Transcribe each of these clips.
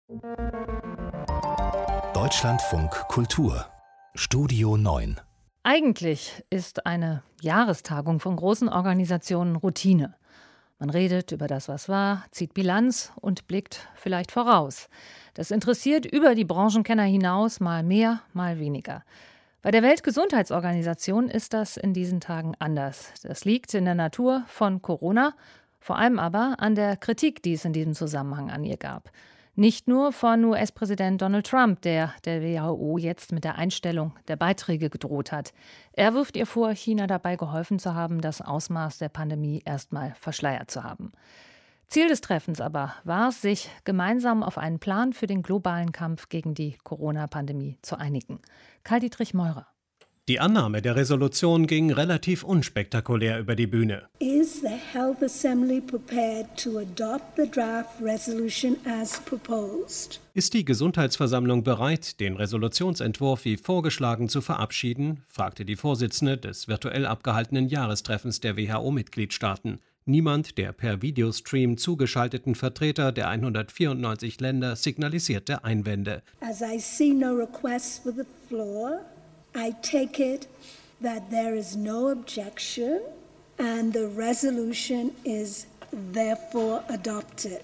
Deutschlandfunk Kultur Studio 9. Eigentlich ist eine Jahrestagung von großen Organisationen Routine. Man redet über das, was war, zieht Bilanz und blickt vielleicht voraus. Das interessiert über die Branchenkenner hinaus mal mehr, mal weniger. Bei der Weltgesundheitsorganisation ist das in diesen Tagen anders. Das liegt in der Natur von Corona, vor allem aber an der Kritik, die es in diesem Zusammenhang an ihr gab. Nicht nur von US-Präsident Donald Trump, der WHO jetzt mit der Einstellung der Beiträge gedroht hat. Er wirft ihr vor, China dabei geholfen zu haben, das Ausmaß der Pandemie erstmal verschleiert zu haben. Ziel des Treffens aber war es, sich gemeinsam auf einen Plan für den globalen Kampf gegen die Corona-Pandemie zu einigen. Karl-Dietrich Meurer. Die Annahme der Resolution ging relativ unspektakulär über die Bühne. Is the Health Assembly prepared to adopt the draft resolution as proposed? Ist die Gesundheitsversammlung bereit, den Resolutionsentwurf wie vorgeschlagen zu verabschieden, fragte die Vorsitzende des virtuell abgehaltenen Jahrestreffens der WHO-Mitgliedstaaten. Niemand der per Videostream zugeschalteten Vertreter der 194 Länder signalisierte Einwände. As I see no requests for the floor, I take it that there is no objection and the resolution is therefore adopted.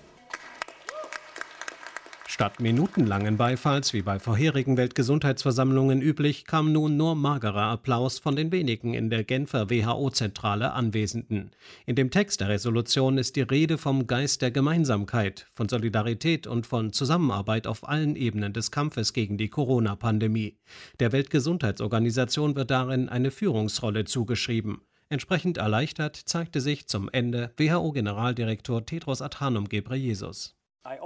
Statt minutenlangen Beifalls, wie bei vorherigen Weltgesundheitsversammlungen üblich, kam nun nur magerer Applaus von den wenigen in der Genfer WHO-Zentrale Anwesenden. In dem Text der Resolution ist die Rede vom Geist der Gemeinsamkeit, von Solidarität und von Zusammenarbeit auf allen Ebenen des Kampfes gegen die Corona-Pandemie. Der Weltgesundheitsorganisation wird darin eine Führungsrolle zugeschrieben. Entsprechend erleichtert zeigte sich zum Ende WHO-Generaldirektor Tedros Adhanom Ghebreyesus.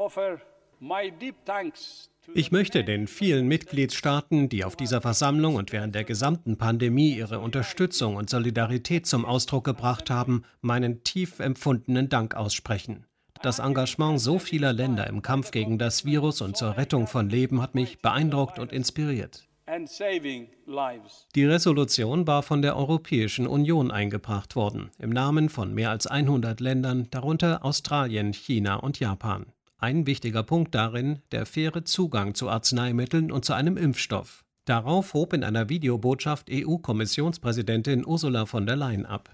Ich möchte den vielen Mitgliedstaaten, die auf dieser Versammlung und während der gesamten Pandemie ihre Unterstützung und Solidarität zum Ausdruck gebracht haben, meinen tief empfundenen Dank aussprechen. Das Engagement so vieler Länder im Kampf gegen das Virus und zur Rettung von Leben hat mich beeindruckt und inspiriert. Die Resolution war von der Europäischen Union eingebracht worden, im Namen von mehr als 100 Ländern, darunter Australien, China und Japan. Ein wichtiger Punkt darin, der faire Zugang zu Arzneimitteln und zu einem Impfstoff. Darauf hob in einer Videobotschaft EU-Kommissionspräsidentin Ursula von der Leyen ab.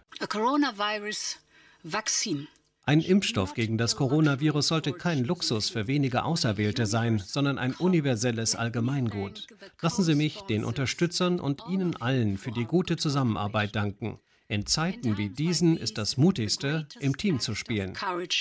Ein Impfstoff gegen das Coronavirus sollte kein Luxus für wenige Auserwählte sein, sondern ein universelles Allgemeingut. Lassen Sie mich den Unterstützern und Ihnen allen für die gute Zusammenarbeit danken. In Zeiten wie diesen ist das Mutigste, im Team zu spielen.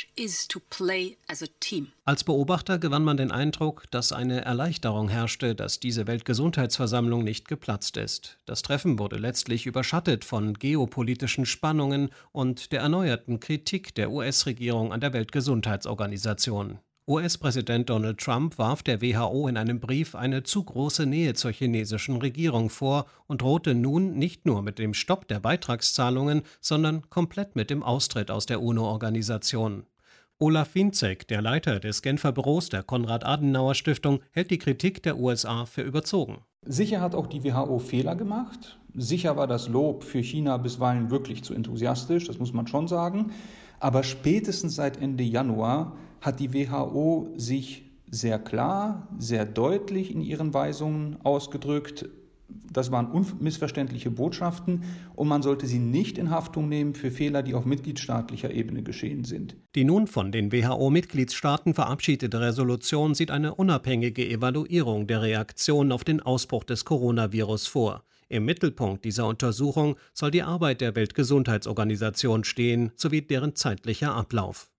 Als Beobachter gewann man den Eindruck, dass eine Erleichterung herrschte, dass diese Weltgesundheitsversammlung nicht geplatzt ist. Das Treffen wurde letztlich überschattet von geopolitischen Spannungen und der erneuerten Kritik der US-Regierung an der Weltgesundheitsorganisation. US-Präsident Donald Trump warf der WHO in einem Brief eine zu große Nähe zur chinesischen Regierung vor und drohte nun nicht nur mit dem Stopp der Beitragszahlungen, sondern komplett mit dem Austritt aus der UNO-Organisation. Olaf Winzek, der Leiter des Genfer Büros der Konrad-Adenauer-Stiftung, hält die Kritik der USA für überzogen. Sicher hat auch die WHO Fehler gemacht. Sicher war das Lob für China bisweilen wirklich zu enthusiastisch, das muss man schon sagen. Aber spätestens seit Ende Januar hat die WHO sich sehr klar, sehr deutlich in ihren Weisungen ausgedrückt. Das waren unmissverständliche Botschaften und man sollte sie nicht in Haftung nehmen für Fehler, die auf mitgliedstaatlicher Ebene geschehen sind. Die nun von den WHO-Mitgliedstaaten verabschiedete Resolution sieht eine unabhängige Evaluierung der Reaktion auf den Ausbruch des Coronavirus vor. Im Mittelpunkt dieser Untersuchung soll die Arbeit der Weltgesundheitsorganisation stehen, sowie deren zeitlicher Ablauf.